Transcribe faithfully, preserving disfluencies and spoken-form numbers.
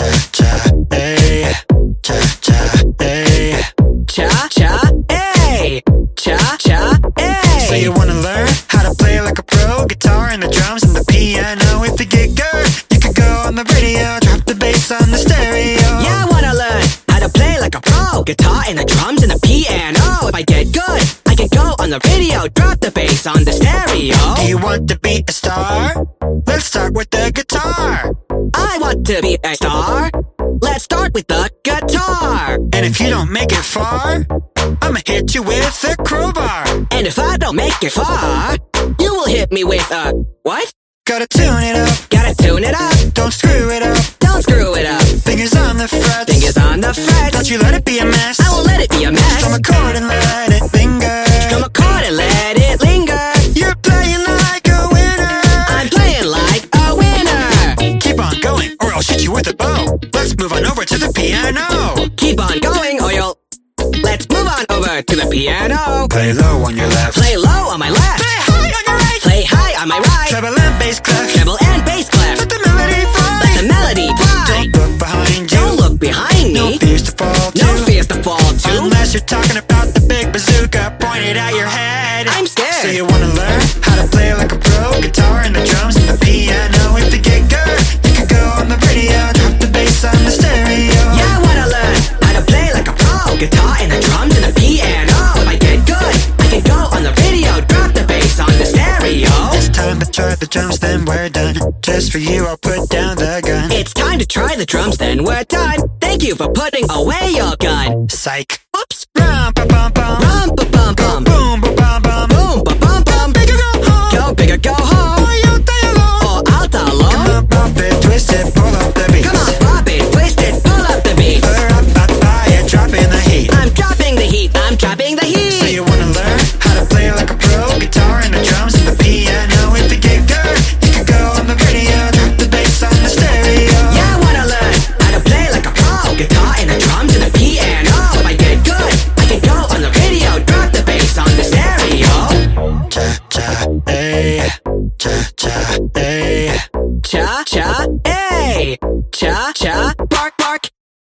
cha cha, hey, cha cha, hey, Cha cha, ay, cha cha, ay. So you wanna learn how to play like a pro? Guitar and the drums and the piano. If you get good, you could go on the radio, drop the bass on the stereo. Yeah, I wanna learn how to play like a pro. Guitar and the drums and the piano. If I get good, I can go on the radio, drop the bass on the stereo. Do you want to be a star? Let's start with the guitar. I want to be a star. Let's start with the guitar. And if you don't make it far, I'ma hit you with a crowbar. And if I don't make it far, you will hit me with a what? Gotta tune it up, Gotta tune it up. don't screw it up. Don't screw it up. Fingers on the frets, Fingers on the frets. don't you let it be a mess. I won't let it be a mess. Strum a chord and let it linger. Strum a chord and let it linger. You're playing like a winner. I'm playing like a winner. Keep on going or I'll shoot you with a bow. Let's move on over to the piano. Keep on going or you'll... Let's move on over to the piano. Play low on your left, Play low on my left. play high on your right. Play high on my right. Treble and bass clef, Treble and bass clef. let the melody fly. Let the melody fly. Don't look behind you, Don't look behind no me. fears to fall to. No fears to fall to. Unless you're talking about the big bazooka pointed at your head. I'm scared. So you wanna learn how to play like a pro? Guitar and the drums and the piano. If you get good, you can go on the radio, drop the bass on the stereo. Yeah, I wanna learn how to play like a pro. Guitar and the drums and the piano. If I get good, I can go on the radio, drop the bass on the stereo. It's time to try the drums, then we're done. Just for you, I'll put down the gun. It's time to try the drums, then we're done. Thank you for putting away your gun. Psych. Oops. Rum, pa,